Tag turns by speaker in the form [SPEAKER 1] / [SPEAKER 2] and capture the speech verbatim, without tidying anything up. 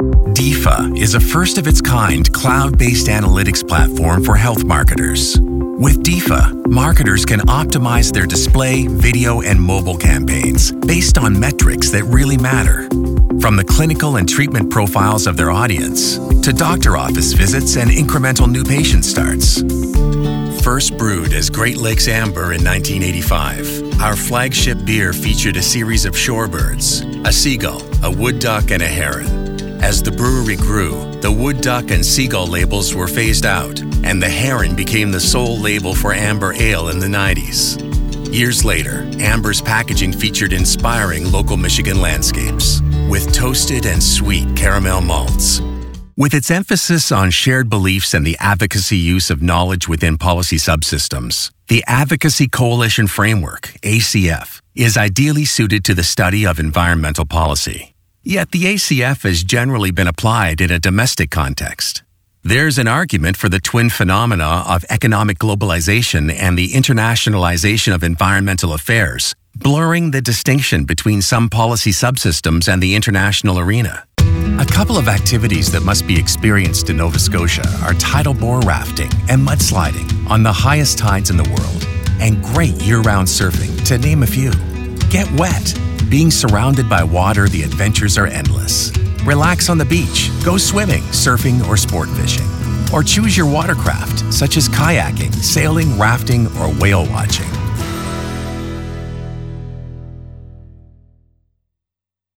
[SPEAKER 1] DEFA is a first-of-its-kind cloud-based analytics platform for health marketers. With DEFA, marketers can optimize their display, video, and mobile campaigns based on metrics that really matter. From the clinical and treatment profiles of their audience to doctor office visits and incremental new patient starts. First brewed as Great Lakes Amber in nineteen eighty-five, our flagship beer featured a series of shorebirds, a seagull, a wood duck, and a heron. As the brewery grew, the wood duck and seagull labels were phased out, and the heron became the sole label for Amber Ale in the nineties. Years later, Amber's packaging featured inspiring local Michigan landscapes, with toasted and sweet caramel malts. With its emphasis on shared beliefs and the advocacy use of knowledge within policy subsystems, the Advocacy Coalition Framework, A C F, is ideally suited to the study of environmental policy. Yet the A C F has generally been applied in a domestic context. There's an argument for the twin phenomena of economic globalization and the internationalization of environmental affairs, blurring the distinction between some policy subsystems and the international arena. A couple of activities that must be experienced in Nova Scotia are tidal bore rafting and mudsliding on the highest tides in the world, and great year-round surfing, to name a few. Get wet. Being surrounded by water, the adventures are endless. Relax on the beach, go swimming, surfing, or sport fishing. Or choose your watercraft, such as kayaking, sailing, rafting, or whale watching.